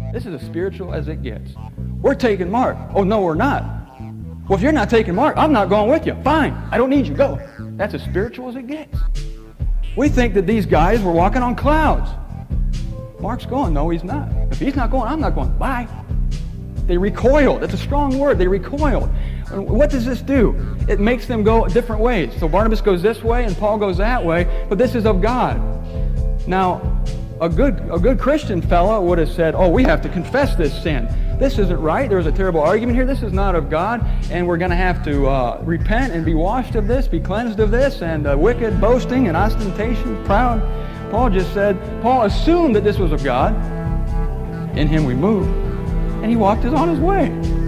This is as spiritual as it gets. We're taking Mark. Oh, no, we're not. Well, if you're not taking Mark, I'm not going with you. Fine. I don't need you. Go. That's as spiritual as it gets. We think that these guys were walking on clouds. Mark's going. No, he's not. If he's not going, I'm not going. Bye. They recoiled. That's a strong word. They recoiled. What does this do? It makes them go different ways. So Barnabas goes this way and Paul goes that way, but this is of God. Now, a good Christian fella would have said, oh, we have to confess this sin. This isn't right. There's a terrible argument here. This is not of God, and we're going to have to repent and be washed of this, be cleansed of this, and wicked boasting and ostentation, proud. Paul assumed that this was of God. In him we move. And he walked on his way.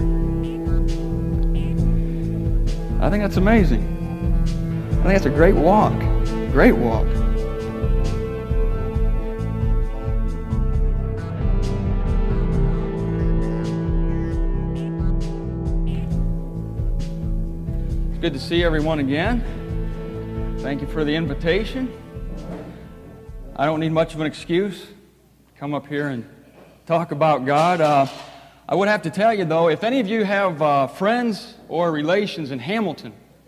I think that's amazing. I think that's a great walk. Great walk. It's good to see everyone again. Thank you for the invitation. I don't need much of an excuse. Come up here and talk about God. I would have to tell you, though, if any of you have friends or relations in Hamilton,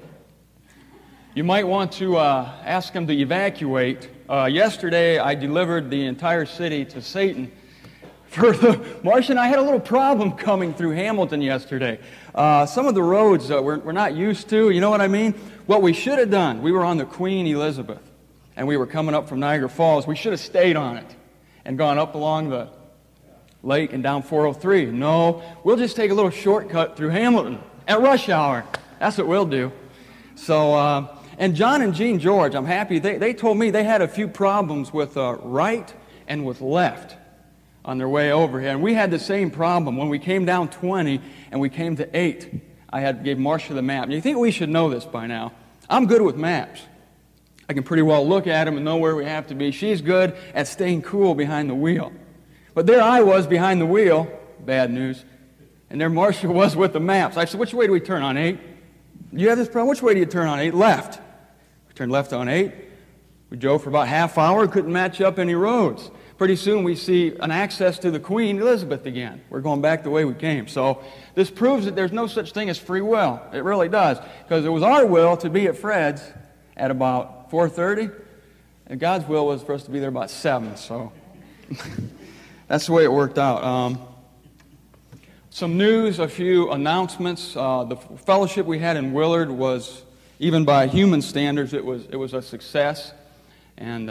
you might want to ask them to evacuate. Yesterday, I delivered the entire city to Satan. Marcia and I had a little problem coming through Hamilton yesterday. Some of the roads we're not used to, you know what I mean? What we should have done, we were on the Queen Elizabeth, and we were coming up from Niagara Falls. We should have stayed on it and gone up along the lake and down 403. No, we'll just take a little shortcut through Hamilton at rush hour. That's what we'll do. So, and John and Jean George, I'm happy. They told me they had a few problems with right and with left on their way over here. And we had the same problem. When we came down 20 and we came to 8, gave Marcia the map. And you think we should know this by now. I'm good with maps. I can pretty well look at them and know where we have to be. She's good at staying cool behind the wheel. But there I was behind the wheel, bad news, and there Marcia was with the maps. I said, which way do we turn on 8? You have this problem? Which way do you turn on 8? Left. We turned left on 8. We drove for about half hour, couldn't match up any roads. Pretty soon we see an access to the Queen Elizabeth again. We're going back the way we came. So this proves that there's no such thing as free will. It really does. Because it was our will to be at Fred's at about 4:30, and God's will was for us to be there about 7. So that's the way it worked out. Some news, a few announcements. The fellowship we had in Willard was, even by human standards, it was a success. And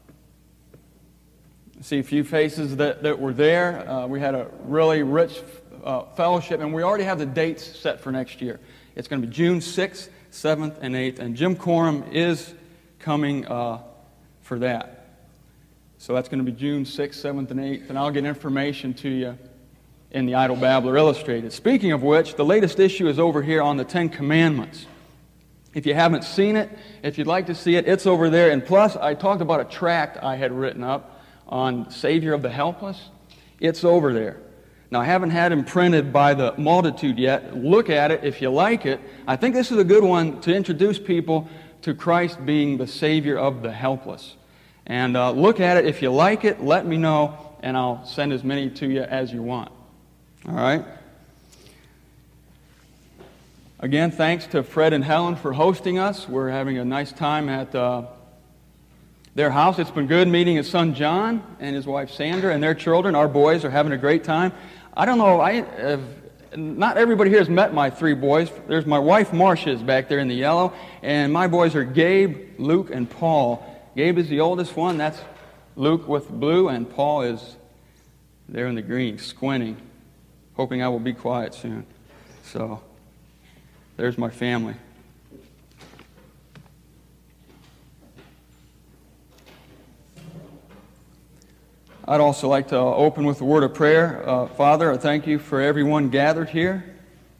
see a few faces that were there. We had a really rich fellowship, and we already have the dates set for next year. It's going to be June 6th, 7th, and 8th, and Jim Corum is coming for that. So that's going to be June 6th, 7th, and 8th, and I'll get information to you in the Idle Babbler Illustrated. Speaking of which, the latest issue is over here on the Ten Commandments. If you haven't seen it, if you'd like to see it, it's over there. And plus, I talked about a tract I had written up on Savior of the Helpless. It's over there. Now, I haven't had him printed by the multitude yet. Look at it if you like it. I think this is a good one to introduce people to Christ being the Savior of the helpless. And look at it. If you like it, let me know, and I'll send as many to you as you want. All right? Again, thanks to Fred and Helen for hosting us. We're having a nice time at their house. It's been good meeting his son John and his wife Sandra and their children. Our boys are having a great time. I don't know, not everybody here has met my 3 boys. There's my wife Marcia is back there in the yellow, and my boys are Gabe, Luke, and Paul. Gabe is the oldest one. That's Luke with blue, and Paul is there in the green, squinting, hoping I will be quiet soon. So there's my family. I'd also like to open with a word of prayer. Father, I thank you for everyone gathered here.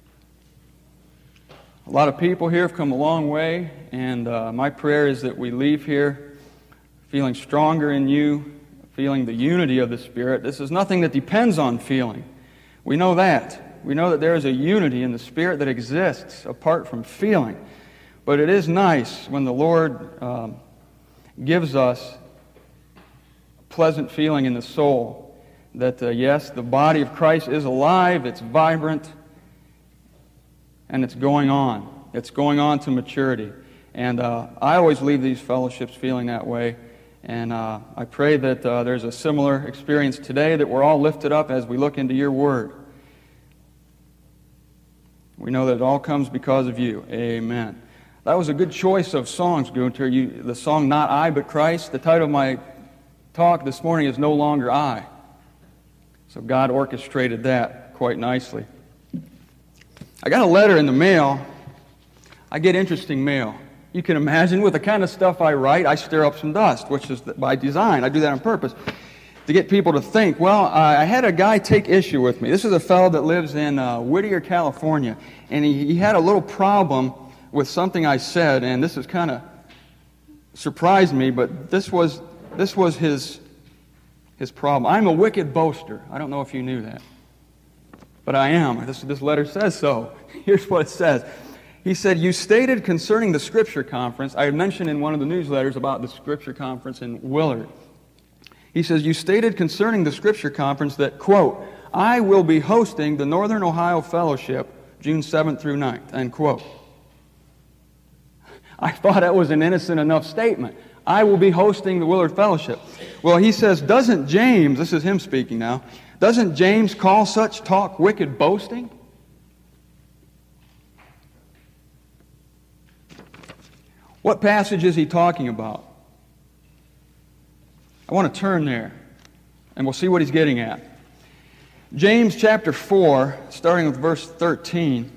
A lot of people here have come a long way, and my prayer is that we leave here feeling stronger in you, feeling the unity of the Spirit. This is nothing that depends on feeling. We know that. We know that there is a unity in the Spirit that exists apart from feeling. But it is nice when the Lord gives us pleasant feeling in the soul, that, yes, the body of Christ is alive, it's vibrant, and it's going on. It's going on to maturity. And I always leave these fellowships feeling that way. And I pray that there's a similar experience today, that we're all lifted up as we look into your word. We know that it all comes because of you. Amen. That was a good choice of songs, Gunter. The song Not I But Christ. The title of my talk this morning is No Longer I. So God orchestrated that quite nicely. I got a letter in the mail. I get interesting mail. You can imagine, with the kind of stuff I write, I stir up some dust, which is by design. I do that on purpose to get people to think. Well, I had a guy take issue with me. This is a fellow that lives in Whittier, California, and he had a little problem with something I said, and this has kind of surprised me, but this was his problem. I'm a wicked boaster. I don't know if you knew that, but I am. This letter says so. Here's what it says. He said, you stated concerning the Scripture Conference, I had mentioned in one of the newsletters about the Scripture Conference in Willard. He says, you stated concerning the Scripture Conference that, quote, I will be hosting the Northern Ohio Fellowship June 7th through 9th, end quote. I thought that was an innocent enough statement. I will be hosting the Willard Fellowship. Well, he says, doesn't James, this is him speaking now, doesn't James call such talk wicked boasting? What passage is he talking about? I want to turn there, and we'll see what he's getting at. James chapter 4, starting with verse 13.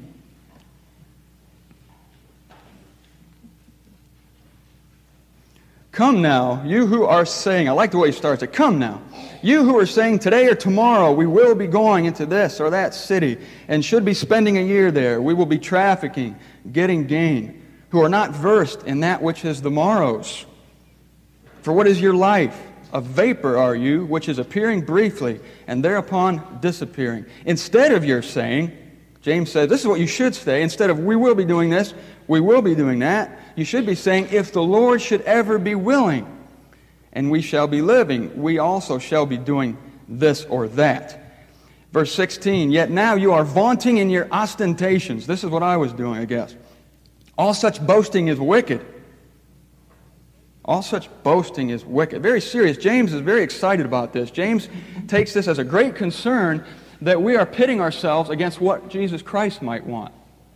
Come now, you who are saying, I like the way he starts it, come now, you who are saying today or tomorrow we will be going into this or that city and should be spending a year there, we will be trafficking, getting gain, who are not versed in that which is the morrow's. For what is your life? A vapor are you, which is appearing briefly, and thereupon disappearing. Instead of your saying, James says, this is what you should say, instead of we will be doing this, we will be doing that, you should be saying, if the Lord should ever be willing, and we shall be living, we also shall be doing this or that. Verse 16, yet now you are vaunting in your ostentations. This is what I was doing, I guess. All such boasting is wicked. All such boasting is wicked. Very serious. James is very excited about this. James takes this as a great concern that we are pitting ourselves against what Jesus Christ might want.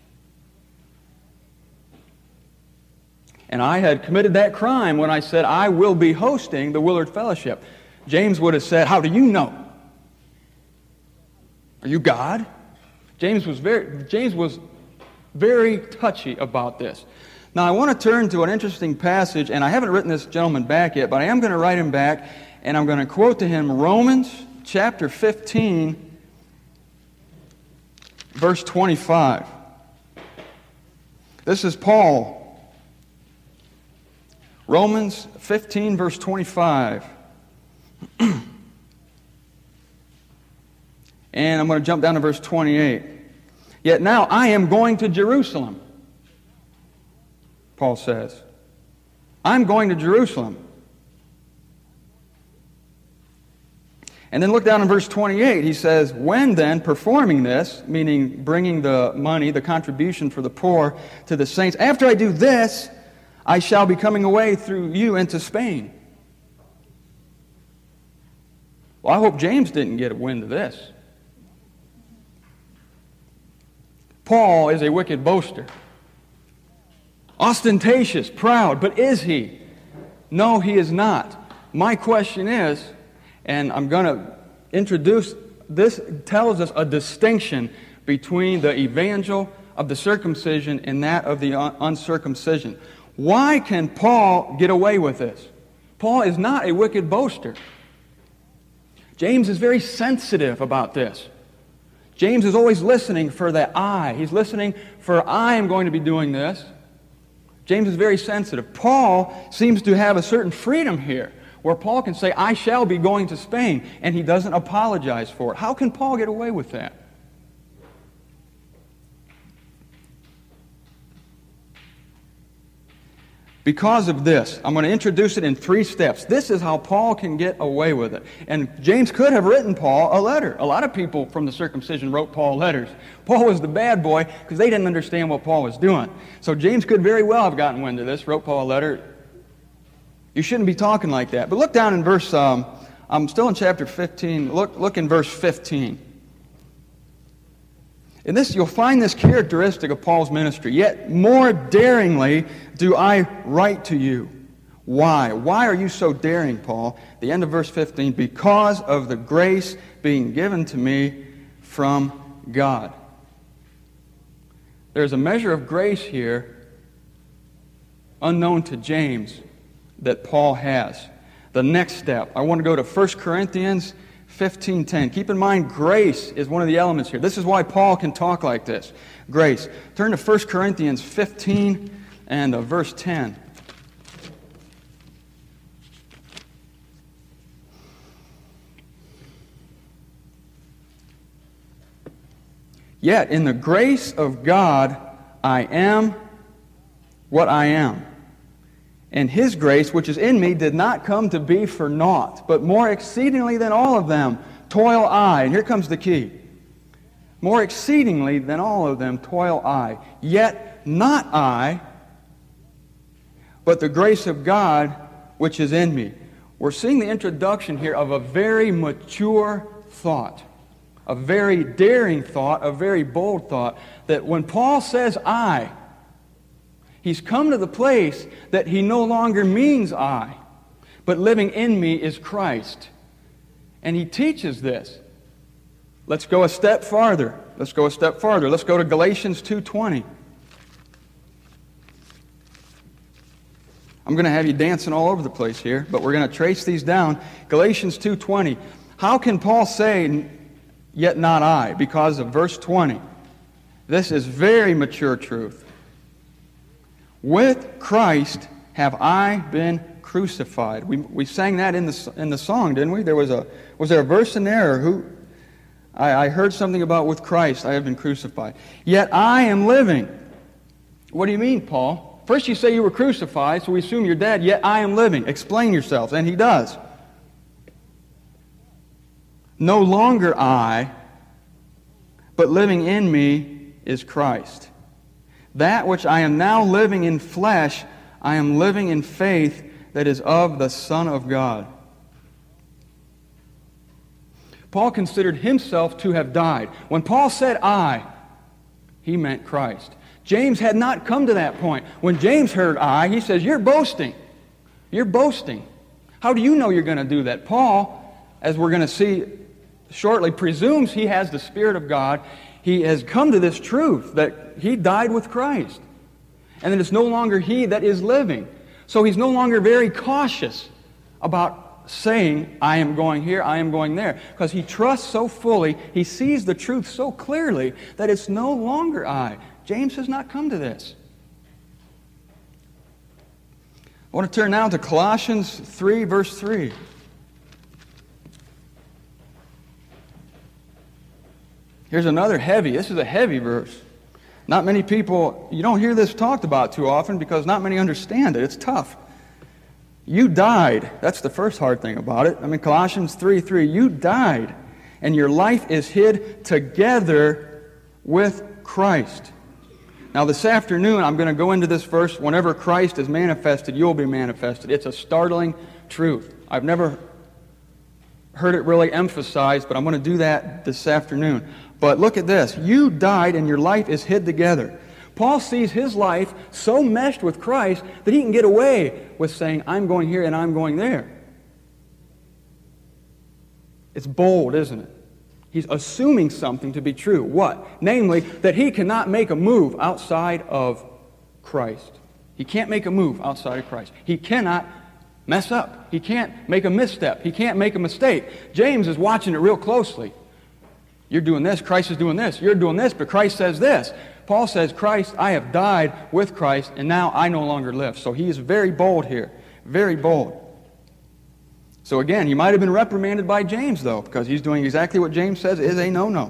And I had committed that crime when I said I will be hosting the Willard Fellowship. James would have said, how do you know? Are you God? James was very touchy about this. Now, I want to turn to an interesting passage, and I haven't written this gentleman back yet, but I am going to write him back, and I'm going to quote to him Romans chapter 15, verse 25. This is Paul. Romans 15, verse 25. And I'm going to jump down to verse 28. Yet now I am going to Jerusalem, Paul says. I'm going to Jerusalem. And then look down in verse 28. He says, when then performing this, meaning bringing the money, the contribution for the poor to the saints, after I do this, I shall be coming away through you into Spain. Well, I hope James didn't get a wind of this. Paul is a wicked boaster. Ostentatious, proud, but is he? No, he is not. My question is, and I'm going to introduce, this tells us a distinction between the evangel of the circumcision and that of the uncircumcision. Why can Paul get away with this? Paul is not a wicked boaster. James is very sensitive about this. James is always listening for that I. He's listening for I am going to be doing this. James is very sensitive. Paul seems to have a certain freedom here, where Paul can say, I shall be going to Spain, and he doesn't apologize for it. How can Paul get away with that? Because of this, I'm going to introduce it in 3 steps. This is how Paul can get away with it. And James could have written Paul a letter. A lot of people from the circumcision wrote Paul letters. Paul was the bad boy because they didn't understand what Paul was doing. So James could very well have gotten wind of this, wrote Paul a letter. You shouldn't be talking like that. But look down in verse, I'm still in chapter 15. Look in verse 15. In this, you'll find this characteristic of Paul's ministry. Yet more daringly do I write to you. Why? Why are you so daring, Paul? The end of verse 15. Because of the grace being given to me from God. There's a measure of grace here, unknown to James, that Paul has. The next step, I want to go to 1 Corinthians 15:10. Keep in mind, grace is one of the elements here. This is why Paul can talk like this. Grace. Turn to 1 Corinthians 15 and verse 10. Yet in the grace of God I am what I am. And His grace, which is in me, did not come to be for naught, but more exceedingly than all of them toil I. And here comes the key. More exceedingly than all of them toil I. Yet not I, but the grace of God which is in me. We're seeing the introduction here of a very mature thought, a very daring thought, a very bold thought, that when Paul says I, he's come to the place that he no longer means I, but living in me is Christ. And he teaches this. Let's go a step farther. Let's go to Galatians 2:20. I'm going to have you dancing all over the place here, but we're going to trace these down. Galatians 2:20. How can Paul say, yet not I? Because of verse 20. This is very mature truth. With Christ have I been crucified. We sang that in the song, didn't we? Was there a verse in there? I heard something about with Christ I have been crucified. Yet I am living. What do you mean, Paul? First you say you were crucified, so we assume you're dead. Yet I am living. Explain yourselves. And he does. No longer I, but living in me is Christ. That which I am now living in flesh, I am living in faith that is of the Son of God. Paul considered himself to have died. When Paul said I, he meant Christ. James had not come to that point. When James heard I, he says, you're boasting. You're boasting. How do you know you're going to do that? Paul, as we're going to see shortly, presumes he has the Spirit of God. He has come to this truth that he died with Christ. And that it's no longer he that is living. So he's no longer very cautious about saying, I am going here, I am going there. Because he trusts so fully, he sees the truth so clearly that it's no longer I. James has not come to this. I want to turn now to Colossians 3, verse 3. Here's another this is a heavy verse. Not many people, you don't hear this talked about too often because not many understand it. It's tough. You died. That's the first hard thing about it. Colossians 3:3, you died, and your life is hid together with Christ. Now this afternoon, I'm going to go into this verse. Whenever Christ is manifested, you'll be manifested. It's a startling truth. I've never heard it really emphasized, but I'm going to do that this afternoon. But look at this. You died and your life is hid together. Paul sees his life so meshed with Christ that he can get away with saying, I'm going here and I'm going there. It's bold, isn't it? He's assuming something to be true. What? Namely, that he cannot make a move outside of Christ. He can't make a move outside of Christ. He cannot mess up. He can't make a misstep. He can't make a mistake. James is watching it real closely. You're doing this, Christ is doing this. You're doing this, but Christ says this. Paul says, Christ, I have died with Christ, and now I no longer live. So he is very bold here. Very bold. So again, he might have been reprimanded by James, though, because he's doing exactly what James says is a no-no.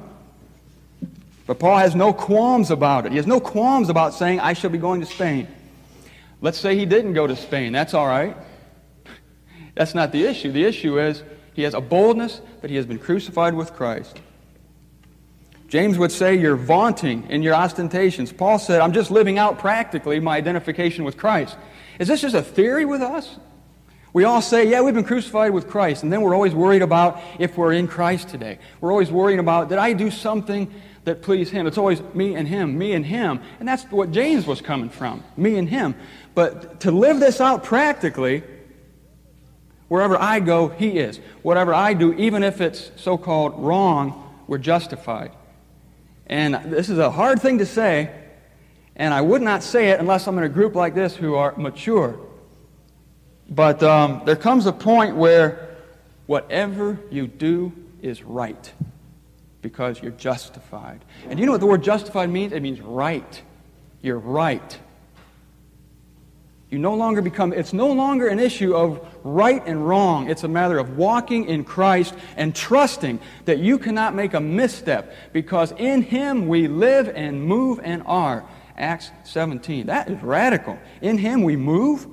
But Paul has no qualms about it. He has no qualms about saying, I shall be going to Spain. Let's say he didn't go to Spain. That's all right. That's not the issue. The issue is he has a boldness that he has been crucified with Christ. James would say you're vaunting in your ostentations. Paul said, I'm just living out practically my identification with Christ. Is this just a theory with us? We all say, yeah, we've been crucified with Christ, and then we're always worried about if we're in Christ today. We're always worrying about, did I do something that pleased Him? It's always me and Him, me and Him. And that's what James was coming from, me and Him. But to live this out practically, wherever I go, He is. Whatever I do, even if it's so-called wrong, we're justified. And this is a hard thing to say, and I would not say it unless I'm in a group like this who are mature. But there comes a point where whatever you do is right because you're justified. And you know what the word justified means? It means right. You're right. You no longer become, it's no longer an issue of right and wrong. It's a matter of walking in Christ and trusting that you cannot make a misstep because in Him we live and move and are. Acts 17. That is radical. In Him we move.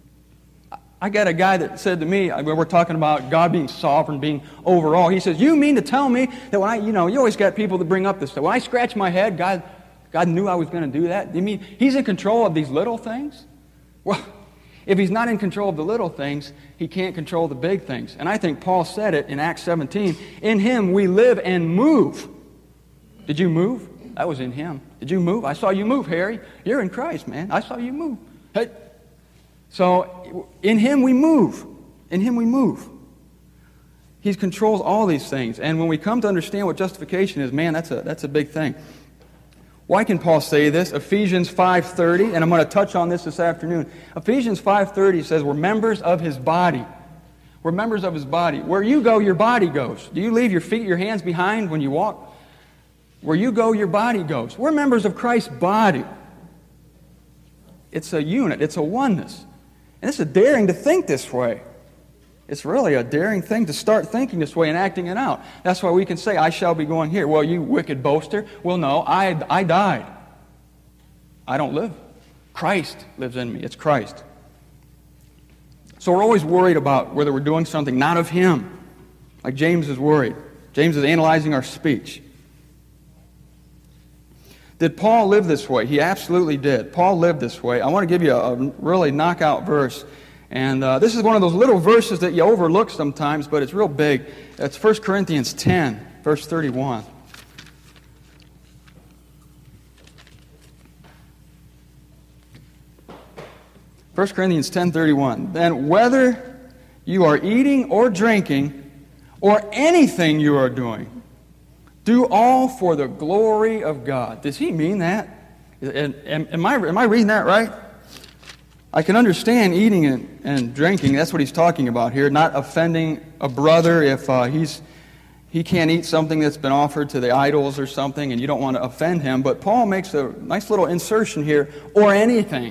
I got a guy that said to me, we're talking about God being sovereign, being over all. He says, you mean to tell me that when you always got people that bring up this stuff. When I scratch my head, God knew I was going to do that? You mean He's in control of these little things? Well, if He's not in control of the little things, He can't control the big things. And I think Paul said it in Acts 17. In Him we live and move. Did you move? That was in Him. Did you move? I saw you move, Harry. You're in Christ, man. I saw you move. Hey. So, in Him we move. In Him we move. He controls all these things. And when we come to understand what justification is, man, that's a big thing. Why can Paul say this? Ephesians 5:30, and I'm going to touch on this afternoon. Ephesians 5:30 says we're members of His body. We're members of His body. Where you go, your body goes. Do you leave your feet, your hands behind when you walk? Where you go, your body goes. We're members of Christ's body. It's a unit. It's a oneness. And it's a daring to think this way. It's really a daring thing to start thinking this way and acting it out. That's why we can say, I shall be going here. Well, you wicked boaster. Well, no, I died. I don't live. Christ lives in me. It's Christ. So we're always worried about whether we're doing something not of Him. Like James is worried. James is analyzing our speech. Did Paul live this way? He absolutely did. Paul lived this way. I want to give you a really knockout verse. And this is one of those little verses that you overlook sometimes, but it's real big. It's 1 Corinthians 10, verse 31. First Corinthians 10:31. Then whether you are eating or drinking or anything you are doing, do all for the glory of God. Does he mean that? Am I reading that right? I can understand eating and drinking. That's what he's talking about here. Not offending a brother if he can't eat something that's been offered to the idols or something and you don't want to offend him. But Paul makes a nice little insertion here. Or anything.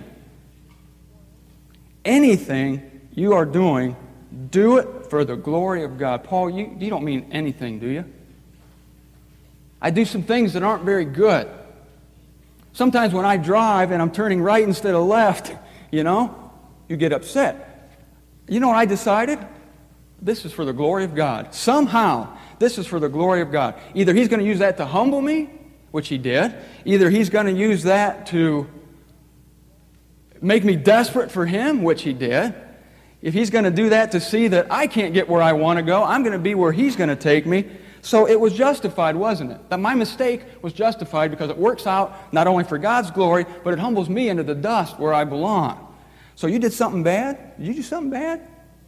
Anything you are doing, do it for the glory of God. Paul, you don't mean anything, do you? I do some things that aren't very good. Sometimes when I drive and I'm turning right instead of left, you get upset. You know what I decided? This is for the glory of God. Somehow, this is for the glory of God. Either He's going to use that to humble me, which He did. Either He's going to use that to make me desperate for Him, which He did. If He's going to do that to see that I can't get where I want to go, I'm going to be where He's going to take me. So it was justified, wasn't it? That my mistake was justified because it works out not only for God's glory, but it humbles me into the dust where I belong. So you did something bad? Did you do something bad?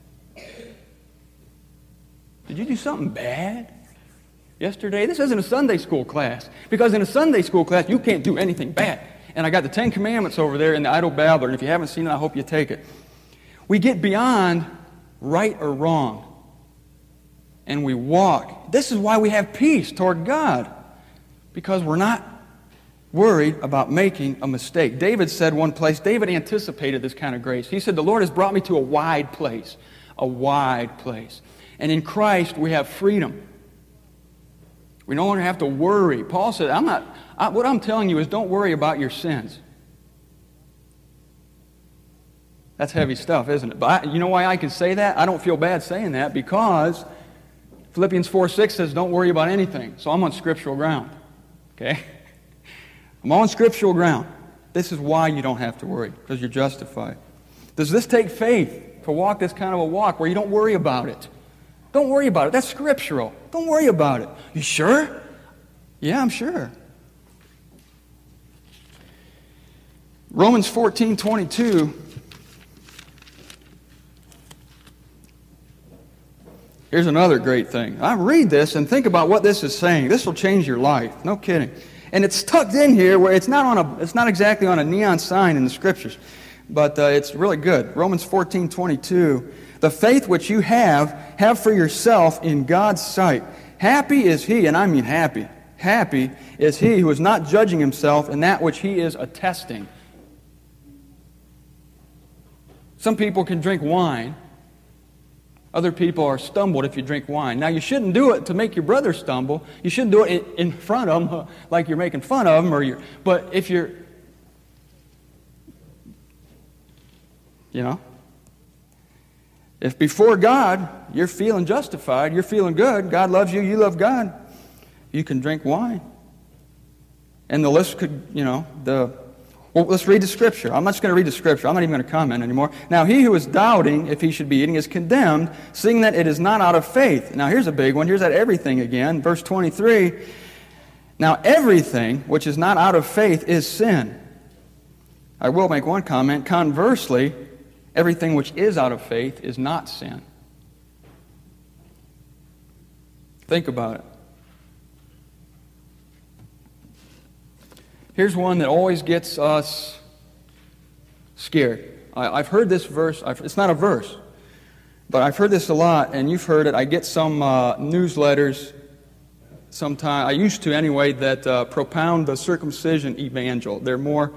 Did you do something bad yesterday? This isn't a Sunday school class. Because in a Sunday school class, you can't do anything bad. And I got the Ten Commandments over there in the Idle Babbler. And if you haven't seen it, I hope you take it. We get beyond right or wrong. And we walk. This is why we have peace toward God. Because we're not worried about making a mistake. David said one place, David anticipated this kind of grace. He said, the Lord has brought me to a wide place. A wide place. And in Christ we have freedom. We no longer have to worry. Paul said, what I'm telling you is don't worry about your sins. That's heavy stuff, isn't it? But you know why I can say that? I don't feel bad saying that because Philippians 4:6 says, don't worry about anything. So I'm on scriptural ground. Okay? I'm on scriptural ground. This is why you don't have to worry, because you're justified. Does this take faith to walk this kind of a walk where you don't worry about it? Don't worry about it. That's scriptural. Don't worry about it. You sure? Yeah, I'm sure. Romans 14:22. Here's another great thing. I read this and think about what this is saying. This will change your life. No kidding. And it's tucked in here where it's not exactly on a neon sign in the Scriptures, but it's really good. Romans 14:22. The faith which you have for yourself in God's sight. Happy is he, and I mean happy. Happy is he who is not judging himself in that which he is attesting. Some people can drink wine. Other people are stumbled if you drink wine. Now, you shouldn't do it to make your brother stumble. You shouldn't do it in front of them like you're making fun of them. But if you're, if before God you're feeling justified, you're feeling good, God loves you, you love God, you can drink wine. And the list could, well, let's read the Scripture. I'm not just going to read the Scripture. I'm not even going to comment anymore. Now, he who is doubting if he should be eating is condemned, seeing that it is not out of faith. Now, here's a big one. Here's that everything again. Verse 23. Now, everything which is not out of faith is sin. I will make one comment. Conversely, everything which is out of faith is not sin. Think about it. Here's one that always gets us scared. I've heard this verse. It's not a verse, but I've heard this a lot, and you've heard it. I get some newsletters sometime. I used to anyway, that propound the circumcision evangel. They're more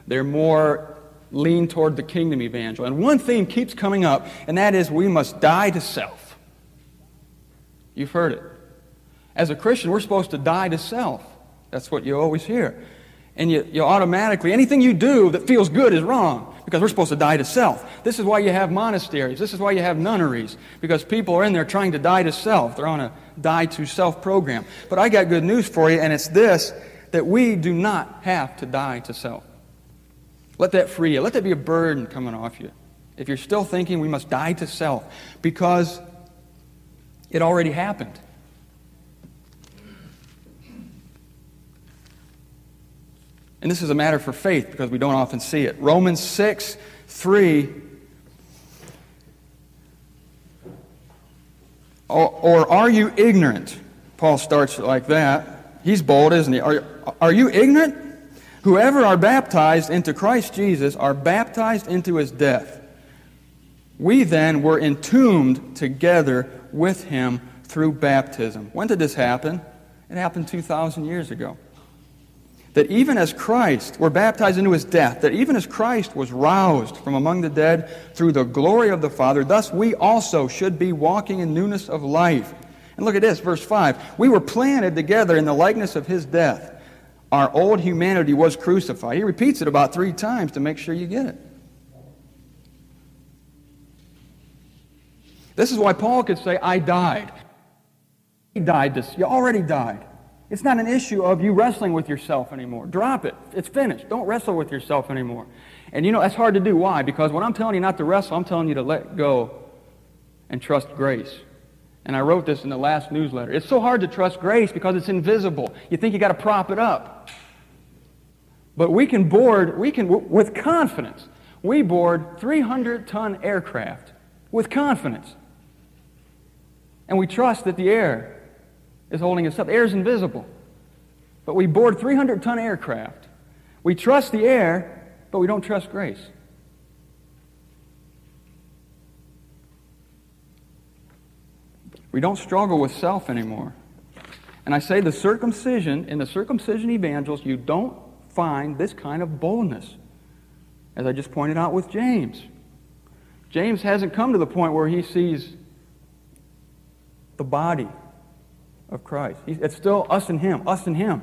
lean toward the kingdom evangel. And one theme keeps coming up, and that is we must die to self. You've heard it. As a Christian, we're supposed to die to self. That's what you always hear. And you automatically, anything you do that feels good is wrong, because we're supposed to die to self. This is why you have monasteries. This is why you have nunneries, because people are in there trying to die to self. They're on a die to self program. But I got good news for you, and it's this, that we do not have to die to self. Let that free you. Let that be a burden coming off you. If you're still thinking we must die to self, because it already happened. And this is a matter for faith, because we don't often see it. Romans 6:3. Or are you ignorant? Paul starts like that. He's bold, isn't he? Are you ignorant? Whoever are baptized into Christ Jesus are baptized into his death. We then were entombed together with him through baptism. When did this happen? It happened 2,000 years ago. That even as Christ were baptized into his death, that even as Christ was roused from among the dead through the glory of the Father, thus we also should be walking in newness of life. And look at this, verse 5. We were planted together in the likeness of his death. Our old humanity was crucified. He repeats it about 3 times to make sure you get it. This is why Paul could say, I died. He died. You already died. It's not an issue of you wrestling with yourself anymore. Drop it. It's finished. Don't wrestle with yourself anymore. And that's hard to do. Why? Because when I'm telling you not to wrestle, I'm telling you to let go and trust grace. And I wrote this in the last newsletter. It's so hard to trust grace because it's invisible. You think you got to prop it up. But with confidence, we board 300-ton aircraft with confidence. And we trust that the air is holding us up. The air is invisible. But we board 300-ton aircraft. We trust the air, but we don't trust grace. We don't struggle with self anymore. And I say in the circumcision evangels, you don't find this kind of boldness. As I just pointed out with James. James hasn't come to the point where he sees the body of Christ. It's still us and him, us and him.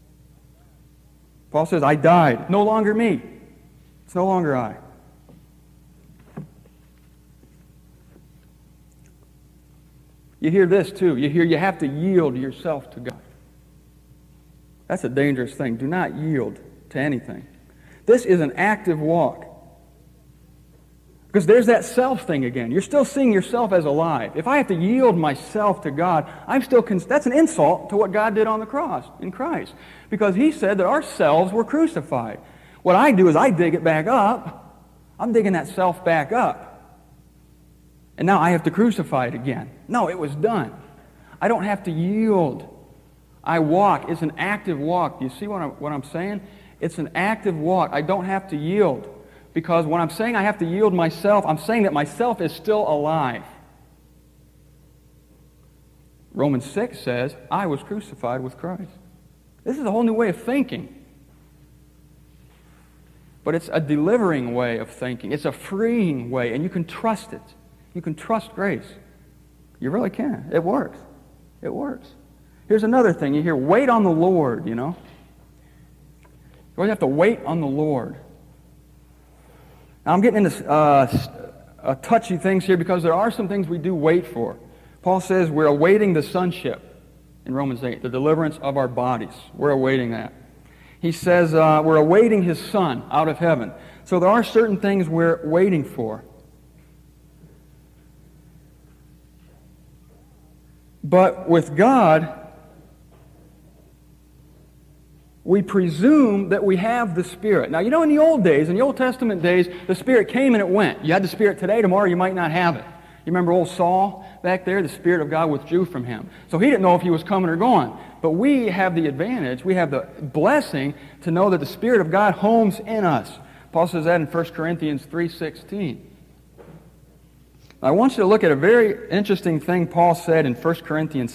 Paul says, I died. No longer me. It's no longer I. You hear this too. You hear you have to yield yourself to God. That's a dangerous thing. Do not yield to anything. This is an active walk. Because there's that self thing again. You're still seeing yourself as alive. If I have to yield myself to God, that's an insult to what God did on the cross in Christ. Because He said that our selves were crucified. What I do is I dig it back up. I'm digging that self back up. And now I have to crucify it again. No, it was done. I don't have to yield. I walk. It's an active walk. Do you see what I'm saying? It's an active walk. I don't have to yield. Because when I'm saying I have to yield myself, I'm saying that myself is still alive. Romans 6 says, I was crucified with Christ. This is a whole new way of thinking. But it's a delivering way of thinking. It's a freeing way, and you can trust it. You can trust grace. You really can. It works. It works. Here's another thing. You hear, wait on the Lord, you know. You always have to wait on the Lord. Now, I'm getting into touchy things here because there are some things we do wait for. Paul says we're awaiting the sonship in Romans 8, the deliverance of our bodies. We're awaiting that. He says we're awaiting His Son out of heaven. So there are certain things we're waiting for. But with God, we presume that we have the Spirit. Now, you know, in the old days, in the Old Testament days, the Spirit came and it went. You had the Spirit today, tomorrow you might not have it. You remember old Saul back there? The Spirit of God withdrew from him. So he didn't know if he was coming or going. But we have the advantage, we have the blessing to know that the Spirit of God homes in us. Paul says that in 1 Corinthians 3:16. I want you to look at a very interesting thing Paul said in 1 Corinthians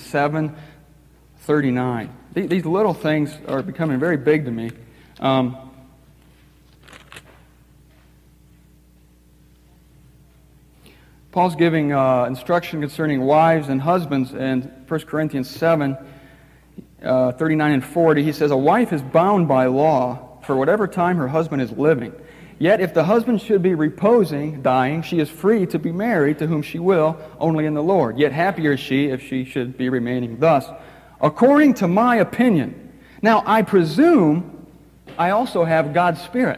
7:39. These little things are becoming very big to me. Paul's giving instruction concerning wives and husbands in 1 Corinthians 7:39 and 40. He says, a wife is bound by law for whatever time her husband is living. Yet if the husband should be reposing, dying, she is free to be married to whom she will, only in the Lord. Yet happier is she if she should be remaining thus. According to my opinion. Now, I presume I also have God's Spirit.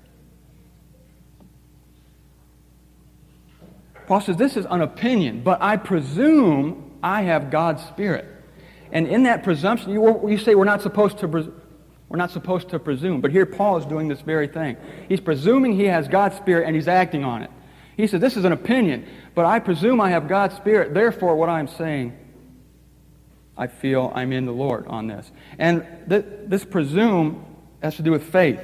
Paul says this is an opinion, but I presume I have God's Spirit. And in that presumption, you say we're not supposed to presume. But here Paul is doing this very thing. He's presuming he has God's Spirit and he's acting on it. He says this is an opinion, but I presume I have God's Spirit. Therefore, what I'm saying, I feel I'm in the Lord on this. And this presume has to do with faith.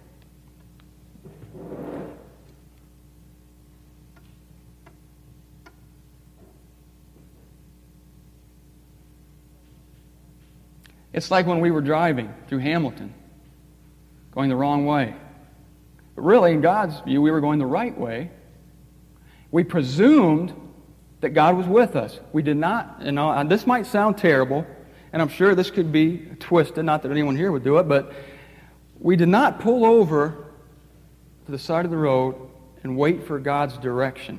It's like when we were driving through Hamilton, going the wrong way. But really, in God's view, we were going the right way. We presumed that God was with us. We did not, this might sound terrible, and I'm sure this could be twisted, not that anyone here would do it, but we did not pull over to the side of the road and wait for God's direction.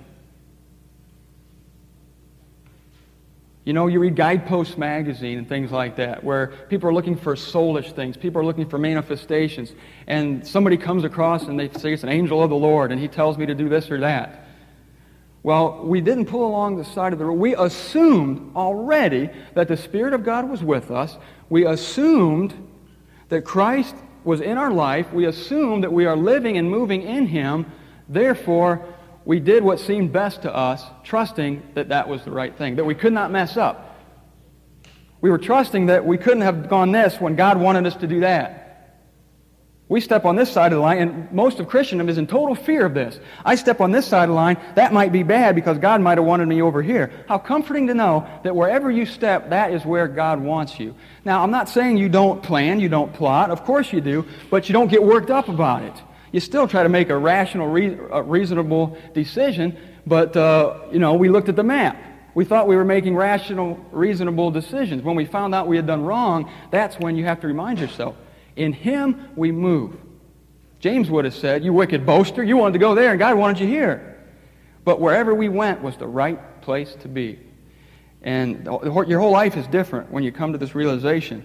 You know, you read Guidepost magazine and things like that, where people are looking for soulish things, people are looking for manifestations, and somebody comes across and they say it's an angel of the Lord, and he tells me to do this or that. Well, we didn't pull along the side of the road. We assumed already that the Spirit of God was with us. We assumed that Christ was in our life. We assumed that we are living and moving in Him. Therefore, we did what seemed best to us, trusting that that was the right thing, that we could not mess up. We were trusting that we couldn't have gone this when God wanted us to do that. We step on this side of the line, and most of Christendom is in total fear of this. I step on this side of the line, that might be bad because God might have wanted me over here. How comforting to know that wherever you step, that is where God wants you. Now, I'm not saying you don't plan, you don't plot. Of course you do, but you don't get worked up about it. You still try to make a rational, reasonable decision, but, we looked at the map. We thought we were making rational, reasonable decisions. When we found out we had done wrong, that's when you have to remind yourself, in Him we move. James would have said, you wicked boaster, you wanted to go there and God wanted you here. But wherever we went was the right place to be. And your whole life is different when you come to this realization.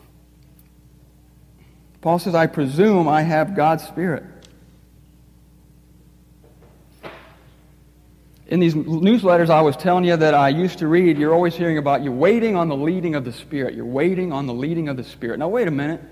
Paul says, I presume I have God's Spirit. In these newsletters I was telling you that I used to read, you're always hearing about you waiting on the leading of the Spirit. You're waiting on the leading of the Spirit. Now wait a minute.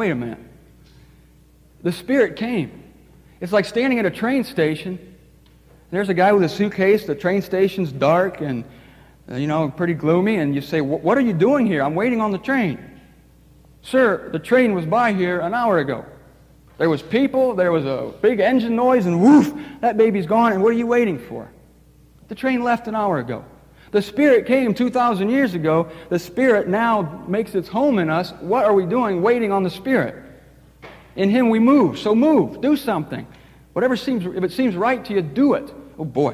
The Spirit came. It's like standing at a train station. There's a guy with a suitcase. The train station's dark and, pretty gloomy. And you say, what are you doing here? I'm waiting on the train. Sir, the train was by here an hour ago. There was people, there was a big engine noise, and woof, that baby's gone. And what are you waiting for? The train left an hour ago. The Spirit came 2,000 years ago. The Spirit now makes its home in us. What are we doing? Waiting on the Spirit. In Him we move. So move. Do something. If it seems right to you, do it. Oh boy,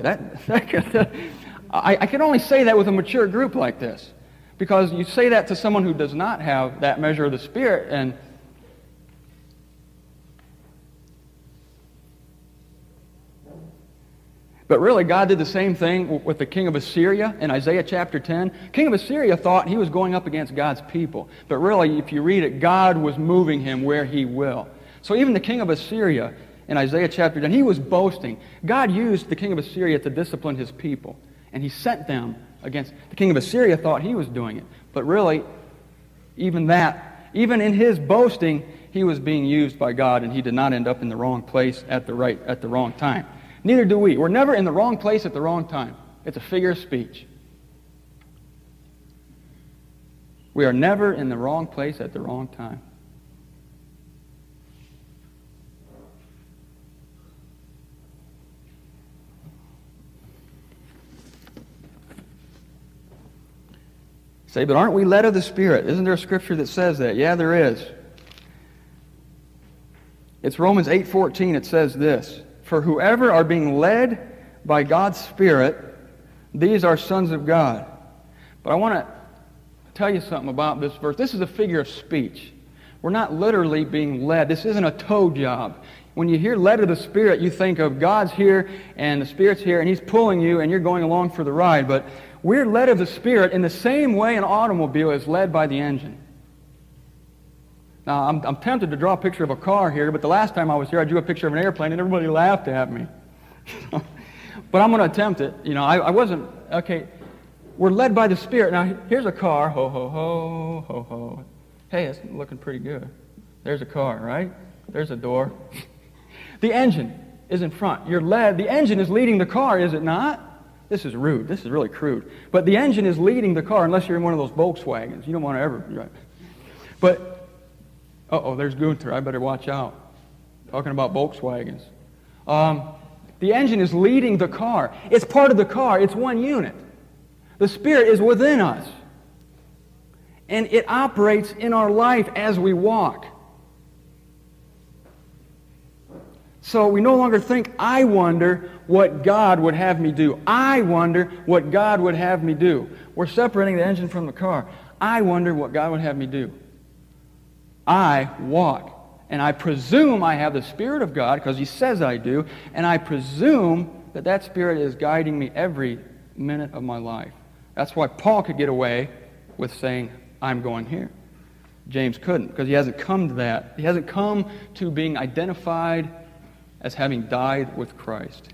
I can only say that with a mature group like this. Because you say that to someone who does not have that measure of the Spirit, and but really, God did the same thing with the king of Assyria in Isaiah chapter 10. King of Assyria thought he was going up against God's people. But really, if you read it, God was moving him where He will. So even the king of Assyria in Isaiah chapter 10, he was boasting. God used the king of Assyria to discipline His people. And He sent them against... The king of Assyria thought he was doing it. But really, even in his boasting, he was being used by God, and he did not end up in the wrong place at the wrong time. Neither do we. We're never in the wrong place at the wrong time. It's a figure of speech. We are never in the wrong place at the wrong time. Say, but aren't we led of the Spirit? Isn't there a scripture that says that? Yeah, there is. It's Romans 8:14. It says this, for whoever are being led by God's Spirit, these are sons of God. But I want to tell you something about this verse. This is a figure of speech. We're not literally being led. This isn't a toe job. When you hear led of the Spirit, you think of God's here and the Spirit's here and He's pulling you and you're going along for the ride. But we're led of the Spirit in the same way an automobile is led by the engine. Now, I'm tempted to draw a picture of a car here, but the last time I was here, I drew a picture of an airplane and everybody laughed at me. But I'm going to attempt it. I wasn't, okay, we're led by the Spirit. Now, here's a car. Ho, ho, ho, ho, ho. Hey, it's looking pretty good. There's a car, right? There's a door. The engine is in front. You're led. The engine is leading the car, is it not? This is rude. This is really crude. But the engine is leading the car, unless you're in one of those Volkswagens. You don't want to ever... Right? But, there's Gunther. I better watch out. Talking about Volkswagens. The engine is leading the car. It's part of the car. It's one unit. The Spirit is within us. And it operates in our life as we walk. So we no longer think, I wonder what God would have me do. I wonder what God would have me do. We're separating the engine from the car. I wonder what God would have me do. I walk. And I presume I have the Spirit of God, because He says I do, and I presume that that Spirit is guiding me every minute of my life. That's why Paul could get away with saying, I'm going here. James couldn't, because he hasn't come to that. He hasn't come to being identified as having died with Christ.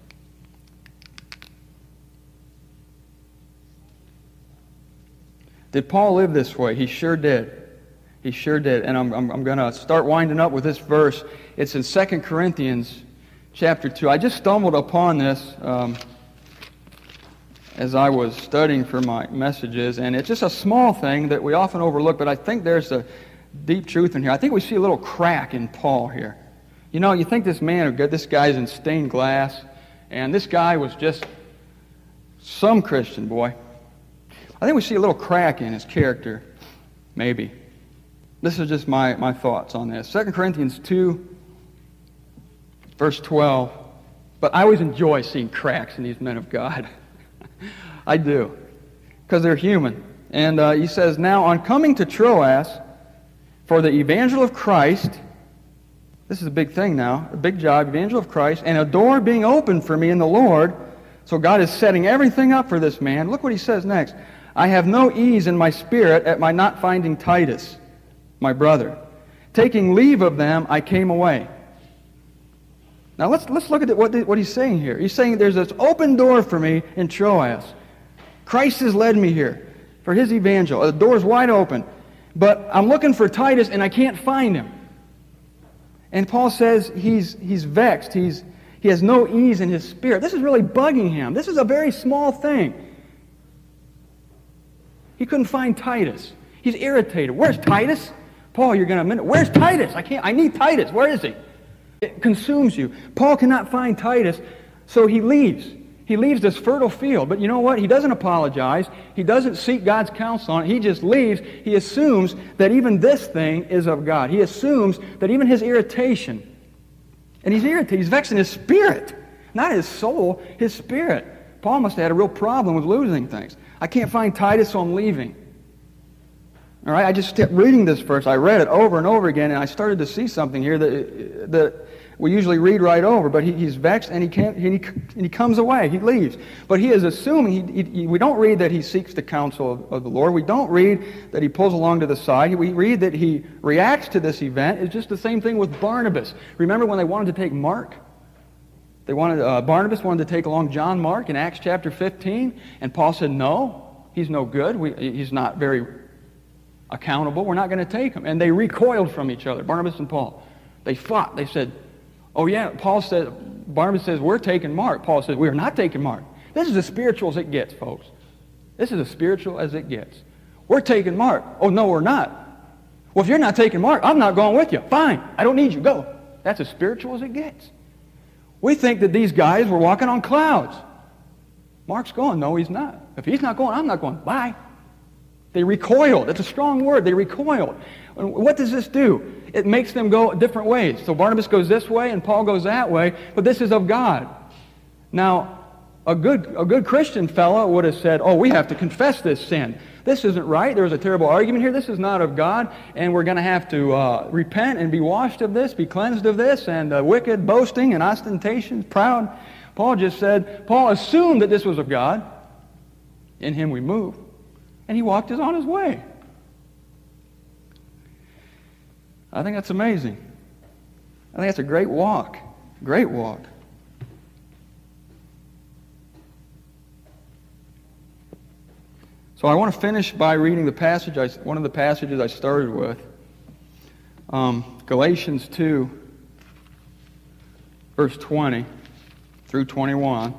Did Paul live this way? He sure did. He sure did. And I'm going to start winding up with this verse. It's in 2 Corinthians chapter 2. I just stumbled upon this as I was studying for my messages, and it's just a small thing that we often overlook, but I think there's a deep truth in here. I think we see a little crack in Paul here. You think this man, this guy's in stained glass, and this guy was just some Christian boy. I think we see a little crack in his character, maybe. This is just my thoughts on this. 2 Corinthians 2, verse 12. But I always enjoy seeing cracks in these men of God. I do, because they're human. And he says, now on coming to Troas for the evangel of Christ... This is a big thing now, a big job, evangel of Christ, and a door being opened for me in the Lord. So God is setting everything up for this man. Look what he says next. I have no ease in my spirit at my not finding Titus, my brother. Taking leave of them, I came away. Now let's look at what he's saying here. He's saying there's this open door for me in Troas. Christ has led me here for his evangel. The door's wide open. But I'm looking for Titus and I can't find him. And Paul says he's vexed. He has no ease in his spirit. This is really bugging him. This is a very small thing. He couldn't find Titus. He's irritated. Where's Titus? Paul, you're going to admit it. Where's Titus? I need Titus. Where is he? It consumes you. Paul cannot find Titus, so he leaves. He leaves this fertile field. But you know what? He doesn't apologize. He doesn't seek God's counsel on it. He just leaves. He assumes that even this thing is of God. He assumes that even his irritation, and he's irritated, he's vexed in his spirit, not his soul, his spirit. Paul must have had a real problem with losing things. I can't find Titus, so I'm leaving. All right, I just kept reading this verse. I read it over and over again, and I started to see something here that we usually read right over. But he's vexed, and he comes away. He leaves. But he is assuming. We don't read that he seeks the counsel of the Lord. We don't read that he pulls along to the side. We read that he reacts to this event. It's just the same thing with Barnabas. Remember when they wanted to take Mark? Barnabas wanted to take along John Mark in Acts chapter 15, and Paul said, "No, he's no good. He's not very accountable. We're not going to take him." And they recoiled from each other, Barnabas and Paul. They fought. They said, "Oh yeah," Barnabas says, "We're taking Mark." Paul says, "We are not taking Mark." This is as spiritual as it gets, folks. This is as spiritual as it gets. We're taking Mark. "Oh, no, we're not." "Well, if you're not taking Mark, I'm not going with you." "Fine, I don't need you. Go." That's as spiritual as it gets. We think that these guys were walking on clouds. Mark's going. No, he's not. If he's not going, I'm not going. Bye. They recoiled. It's a strong word. They recoiled. What does this do? It makes them go different ways. So Barnabas goes this way and Paul goes that way, but this is of God. Now, a good Christian fellow would have said, "Oh, we have to confess this sin. This isn't right. There's a terrible argument here. This is not of God, and we're going to have to repent and be washed of this, be cleansed of this, and wicked boasting and ostentation, proud." Paul assumed that this was of God. In him we move. And he walked on his way. I think that's amazing. I think that's a great walk. Great walk. So I want to finish by reading one of the passages I started with. Galatians 2, verse 20 through 21.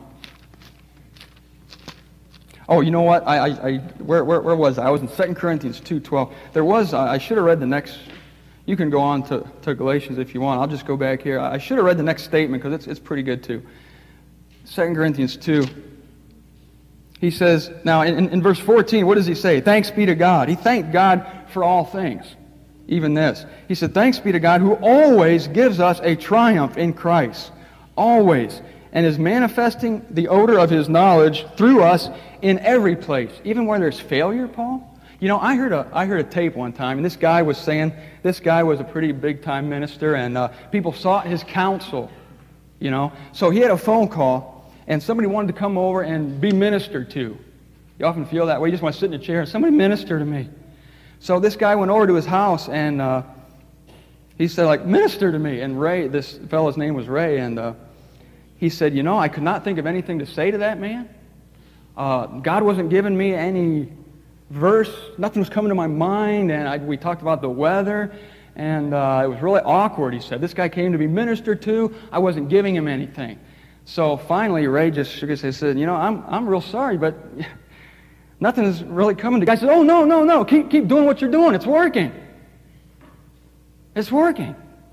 Oh, you know what? Where was I? I was in 2 Corinthians 2:12. I should have read the next. You can go on to Galatians if you want. I'll just go back here. I should have read the next statement because it's pretty good too. 2 Corinthians 2. He says, now in verse 14, what does he say? Thanks be to God. He thanked God for all things, even this. He said, thanks be to God who always gives us a triumph in Christ. Always. And is manifesting the odor of his knowledge through us in every place. Even where there's failure, Paul? You know, I heard a tape one time, and this guy was saying, this guy was a pretty big-time minister, and people sought his counsel, you know. So he had a phone call, and somebody wanted to come over and be ministered to. You often feel that way. You just want to sit in a chair and somebody minister to me. So this guy went over to his house, and he said, like, minister to me. And Ray, this fellow's name was Ray, and he said, you know, I could not think of anything to say to that man. God wasn't giving me any verse. Nothing was coming to my mind, and we talked about the weather, and it was really awkward, he said. This guy came to be ministered to. I wasn't giving him anything. So finally, Ray just shook his head and said, you know, I'm real sorry, but nothing is really coming. The guy said, oh, no. Keep doing what you're doing. It's working. It's working.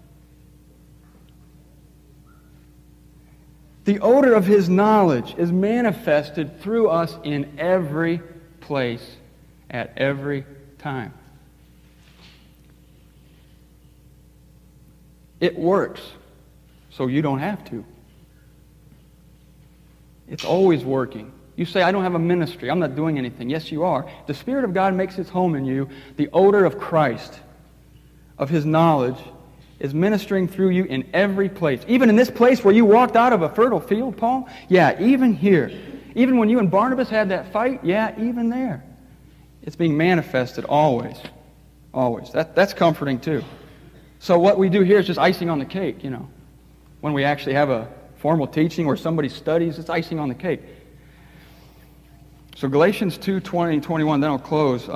The odor of his knowledge is manifested through us in every place, at every time. It works, so you don't have to. It's always working. You say, I don't have a ministry. I'm not doing anything. Yes, you are. The Spirit of God makes His home in you. The odor of Christ, of His knowledge, is ministering through you in every place. Even in this place where you walked out of a fertile field, Paul? Yeah, even here. Even when you and Barnabas had that fight? Yeah, even there. It's being manifested always. Always. That's comforting too. So what we do here is just icing on the cake, you know. When we actually have a formal teaching where somebody studies, it's icing on the cake. So Galatians 2:20, 21, then I'll close.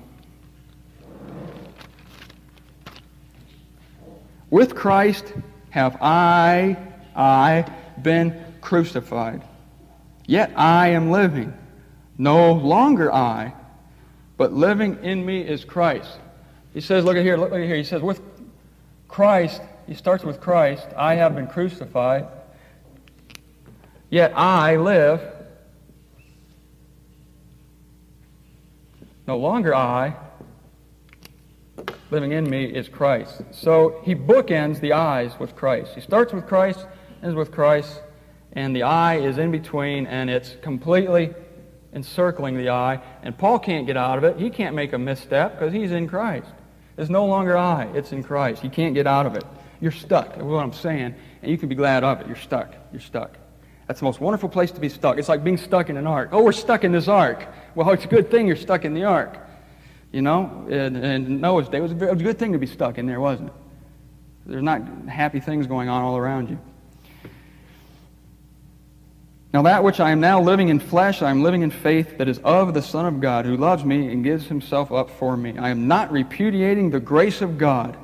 With Christ have I been crucified. Yet I am living. No longer I, but living in me is Christ. He says, look at here. He says, with Christ, he starts with Christ, I have been crucified. Yet I live. No longer I, living in me is Christ. So he bookends the I's with Christ. He starts with Christ, ends with Christ, and the I is in between, and it's completely encircling the I. And Paul can't get out of it. He can't make a misstep because he's in Christ. It's no longer I, it's in Christ. You can't get out of it. You're stuck, that's what I'm saying, and you can be glad of it. You're stuck. You're stuck. That's the most wonderful place to be stuck. It's like being stuck in an ark. Oh, we're stuck in this ark. Well, it's a good thing you're stuck in the ark. You know, in Noah's day, it was a good thing to be stuck in there, wasn't it? There's not happy things going on all around you. Now that which I am now living in flesh, I am living in faith that is of the Son of God, who loves me and gives himself up for me. I am not repudiating the grace of God.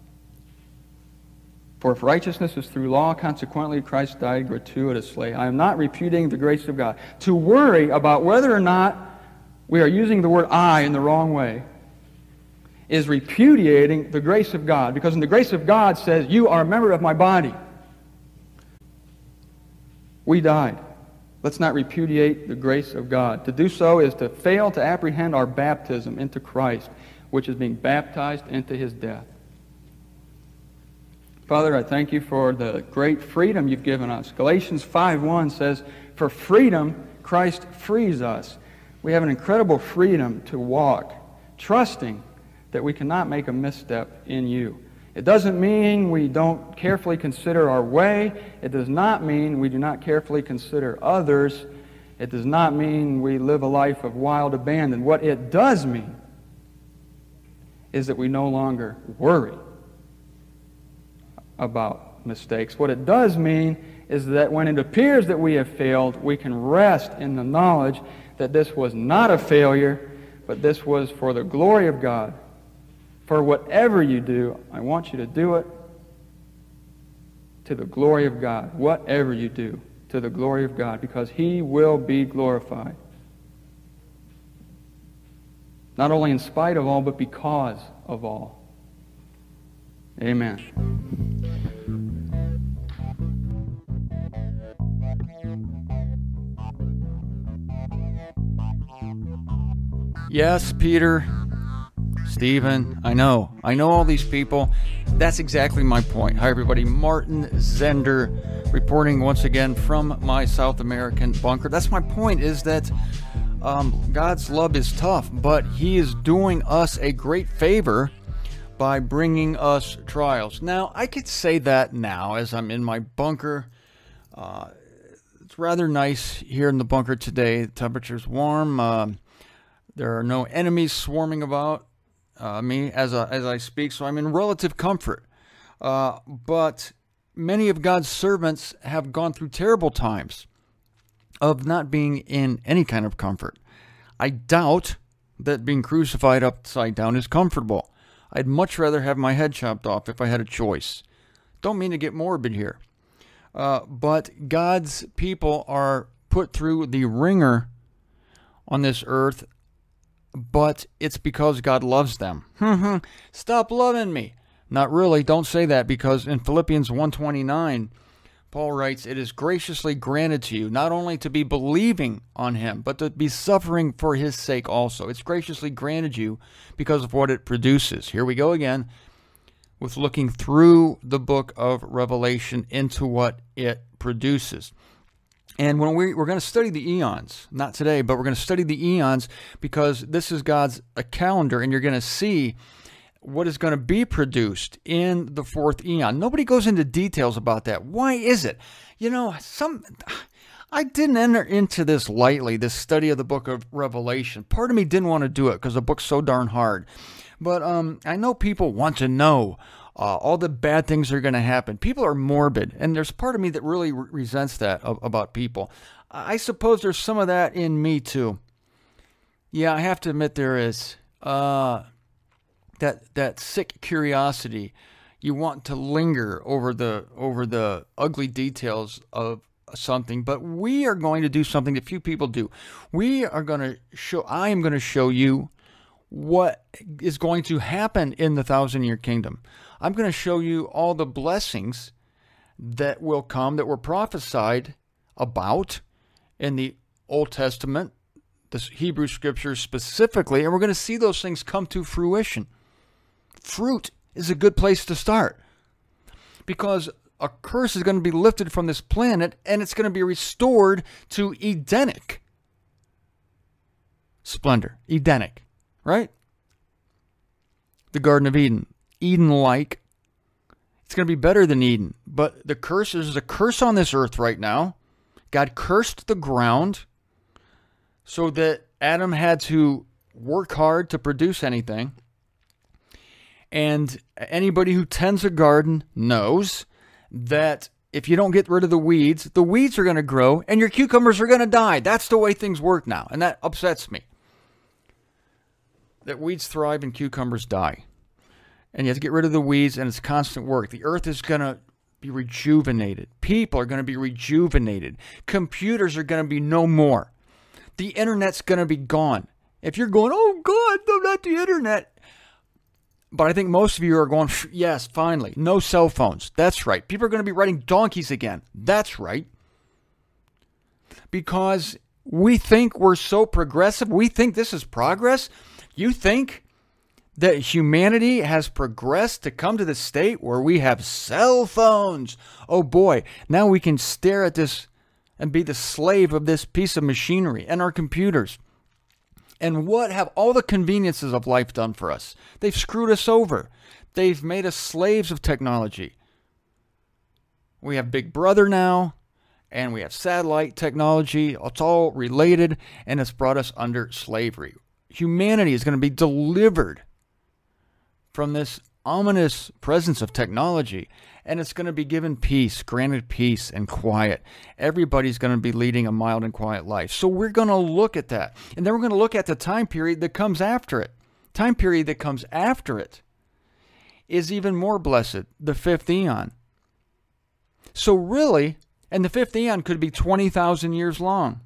For if righteousness is through law, consequently Christ died gratuitously. I am not repudiating the grace of God. To worry about whether or not we are using the word I in the wrong way is repudiating the grace of God. Because in the grace of God says, you are a member of my body. We died. Let's not repudiate the grace of God. To do so is to fail to apprehend our baptism into Christ, which is being baptized into his death. Father, I thank you for the great freedom you've given us. Galatians 5:1 says, for freedom, Christ frees us. We have an incredible freedom to walk, trusting that we cannot make a misstep in you. It doesn't mean we don't carefully consider our way. It does not mean we do not carefully consider others. It does not mean we live a life of wild abandon. What it does mean is that we no longer worry about mistakes. What it does mean is that when it appears that we have failed, we can rest in the knowledge that this was not a failure, but this was for the glory of God. For whatever you do, I want you to do it to the glory of God. Whatever you do, to the glory of God, because he will be glorified. Not only in spite of all, but because of all. Amen. Yes, Peter, Stephen, I know all these people. That's exactly my point. Hi, everybody. Martin Zender reporting once again from my South American bunker. That's my point, is that God's love is tough, but he is doing us a great favor by bringing us trials. Now, I could say that now as I'm in my bunker. It's rather nice here in the bunker today. The temperature's warm. There are no enemies swarming about me as I speak, so I'm in relative comfort. But many of God's servants have gone through terrible times of not being in any kind of comfort. I doubt that being crucified upside down is comfortable. I'd much rather have my head chopped off if I had a choice. Don't mean to get morbid here. But God's people are put through the ringer on this earth, but it's because God loves them. Stop loving me. Not really. Don't say that, because in Philippians 1:29, Paul writes, it is graciously granted to you not only to be believing on him, but to be suffering for his sake also. It's graciously granted you because of what it produces. Here we go again with looking through the book of Revelation into what it produces. And when we're going to study the eons, not today, but we're going to study the eons, because this is God's calendar, and you're going to see what is going to be produced in the fourth eon. Nobody goes into details about that. Why is it? You know, I didn't enter into this lightly, this study of the book of Revelation. Part of me didn't want to do it because the book's so darn hard. But I know people want to know all the bad things are going to happen. People are morbid, and there's part of me that really resents that about people. I suppose there's some of that in me too. Yeah, I have to admit there is that sick curiosity. You want to linger over the ugly details of something, but we are going to do something that few people do. I am going to show you what is going to happen in the 1,000-year kingdom. I'm going to show you all the blessings that will come, that were prophesied about in the Old Testament, the Hebrew Scriptures specifically, and we're going to see those things come to fruition. Fruit is a good place to start, because a curse is going to be lifted from this planet, and it's going to be restored to Edenic splendor. Edenic, right? The Garden of Eden. Eden-like. It's going to be better than Eden. But there's a curse on this earth right now. God cursed the ground so that Adam had to work hard to produce anything. And anybody who tends a garden knows that if you don't get rid of the weeds are going to grow and your cucumbers are going to die. That's the way things work now. And that upsets me. That weeds thrive and cucumbers die. And you have to get rid of the weeds, and it's constant work. The earth is going to be rejuvenated. People are going to be rejuvenated. Computers are going to be no more. The internet's going to be gone. If you're going, oh God, no, not the internet. But I think most of you are going, yes, finally, no cell phones. That's right. People are going to be riding donkeys again. That's right. Because we think we're so progressive. We think this is progress. You think that humanity has progressed to come to the state where we have cell phones. Oh boy, now we can stare at this and be the slave of this piece of machinery and our computers. And what have all the conveniences of life done for us? They've screwed us over. They've made us slaves of technology. We have Big Brother now, and we have satellite technology. It's all related, and it's brought us under slavery. Humanity is going to be delivered from this ominous presence of technology, and it's going to be given peace, granted peace and quiet. Everybody's going to be leading a mild and quiet life. So we're going to look at that, and then we're going to look at the time period that comes after it. Time period that comes after it is even more blessed, the fifth eon. So really, and the fifth eon could be 20,000 years long,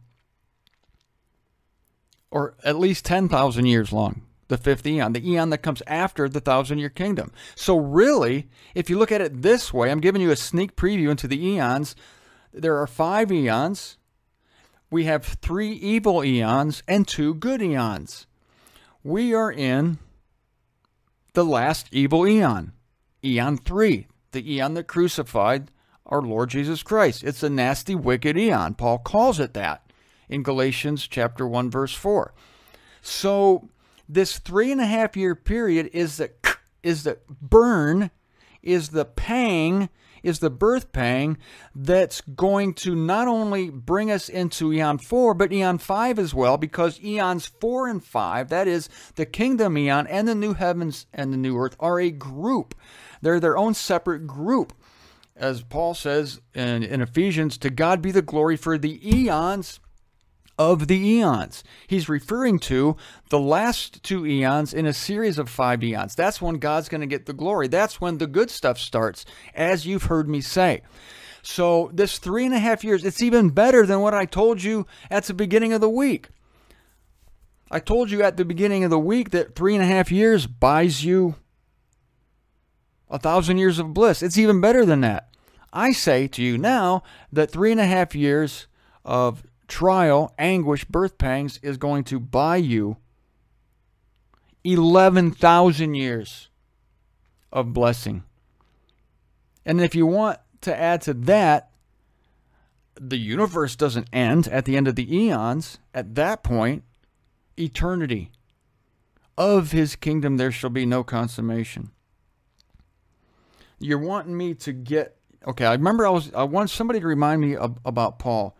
or at least 10,000 years long. The fifth eon, the eon that comes after the 1,000-year kingdom. So really, if you look at it this way, I'm giving you a sneak preview into the eons. There are 5 eons. We have 3 evil eons and 2 good eons. We are in the last evil eon, eon 3, the eon that crucified our Lord Jesus Christ. It's a nasty, wicked eon. Paul calls it that in Galatians chapter 1, verse 4. So this 3.5-year period is the burn, is the pang, is the birth pang that's going to not only bring us into Eon 4, but Eon 5 as well, because Eons 4 and 5, that is the kingdom Eon and the new heavens and the new earth, are a group. They're their own separate group. As Paul says in Ephesians, to God be the glory for the eons of the eons. He's referring to the last 2 eons in a series of 5 eons. That's when God's going to get the glory. That's when the good stuff starts, as you've heard me say. So this 3.5 years, it's even better than what I told you at the beginning of the week. I told you at the beginning of the week that 3.5 years buys you 1,000 years of bliss. It's even better than that. I say to you now that 3.5 years of trial, anguish, birth pangs is going to buy you 11,000 years of blessing. And if you want to add to that, the universe doesn't end at the end of the eons. At that point, eternity. Of his kingdom there shall be no consummation. You're wanting me to get... Okay, I remember I want somebody to remind me about Paul.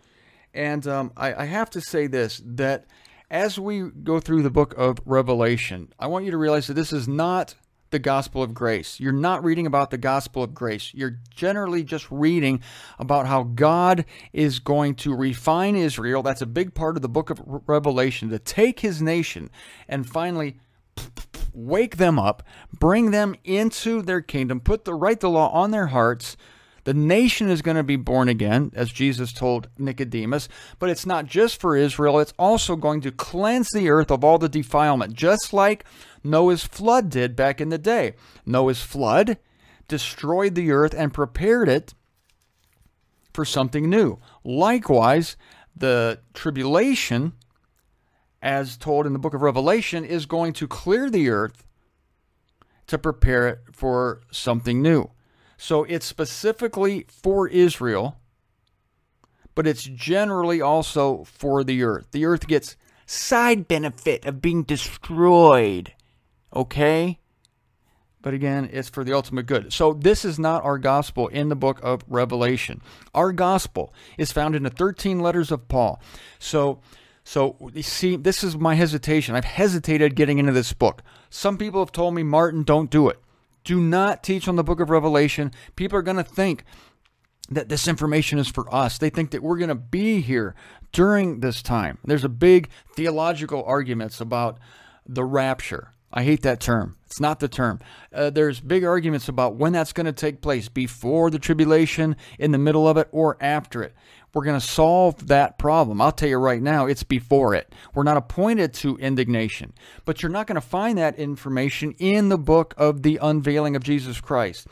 And I have to say this, that as we go through the book of Revelation, I want you to realize that this is not the gospel of grace. You're not reading about the gospel of grace. You're generally just reading about how God is going to refine Israel. That's a big part of the book of Revelation, to take his nation and finally wake them up, bring them into their kingdom, write the law on their hearts. The nation is going to be born again, as Jesus told Nicodemus, but it's not just for Israel. It's also going to cleanse the earth of all the defilement, just like Noah's flood did back in the day. Noah's flood destroyed the earth and prepared it for something new. Likewise, the tribulation, as told in the book of Revelation, is going to clear the earth to prepare it for something new. So it's specifically for Israel, but it's generally also for the earth. The earth gets side benefit of being destroyed, okay? But again, it's for the ultimate good. So this is not our gospel in the book of Revelation. Our gospel is found in the 13 letters of Paul. So you see, this is my hesitation. I've hesitated getting into this book. Some people have told me, Martin, don't do it. Do not teach on the book of Revelation. People are going to think that this information is for us. They think that we're going to be here during this time. There's a big theological arguments about the rapture. I hate that term. It's not the term. There's big arguments about when that's going to take place, before the tribulation, in the middle of it, or after it. We're going to solve that problem. I'll tell you right now, it's before it. We're not appointed to indignation. But you're not going to find that information in the book of the unveiling of Jesus Christ.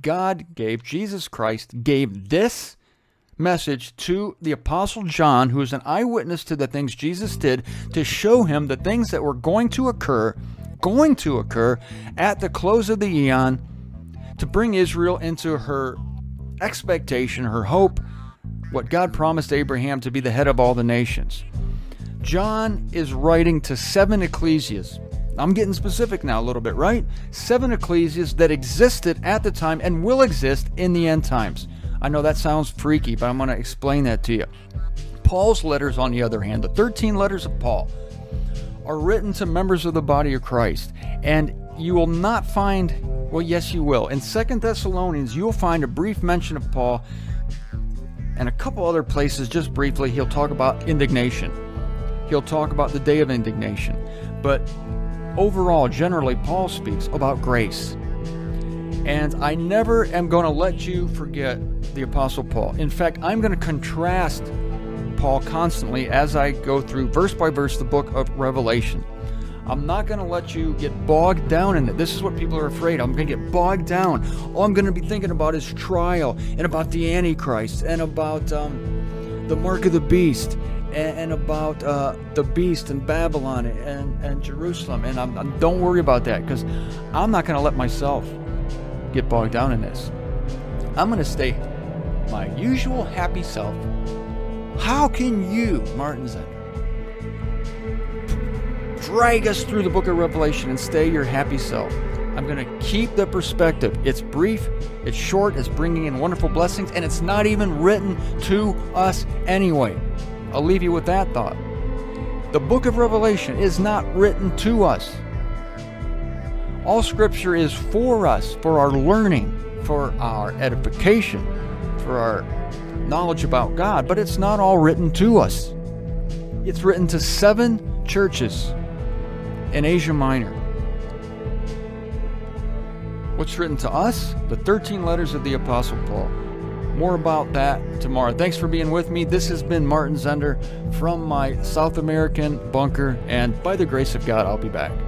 Jesus Christ gave this message to the Apostle John, who is an eyewitness to the things Jesus did, to show him the things that were going to occur at the close of the eon, to bring Israel into her expectation, her hope, what God promised Abraham to be the head of all the nations. John is writing to 7 ecclesias. I'm getting specific now a little bit, right? 7 ecclesias that existed at the time and will exist in the end times. I know that sounds freaky, but I'm going to explain that to you. Paul's letters, on the other hand, the 13 letters of Paul, are written to members of the body of Christ. And you will not find, well, yes, you will. In 2 Thessalonians, you'll find a brief mention of Paul, and a couple other places, just briefly, he'll talk about indignation. He'll talk about the day of indignation. But overall, generally, Paul speaks about grace. And I never am going to let you forget the Apostle Paul. In fact, I'm going to contrast Paul constantly as I go through verse by verse the book of Revelation. I'm not going to let you get bogged down in it. This is what people are afraid of. I'm going to get bogged down. All I'm going to be thinking about is trial, and about the Antichrist, and about the mark of the beast, and about the beast and Babylon and Jerusalem. And don't worry about that, because I'm not going to let myself get bogged down in this. I'm going to stay my usual happy self. How can you, Martin Zender, drag us through the book of Revelation and stay your happy self? I'm going to keep the perspective. It's brief, it's short, it's bringing in wonderful blessings, and it's not even written to us anyway. I'll leave you with that thought. The book of Revelation is not written to us. All Scripture is for us, for our learning, for our edification, for our knowledge about God, but it's not all written to us. It's written to 7 churches in Asia Minor. What's written to us? The 13 letters of the Apostle Paul. More about that tomorrow. Thanks for being with me. This has been Martin Zender from my South American bunker, and by the grace of God, I'll be back.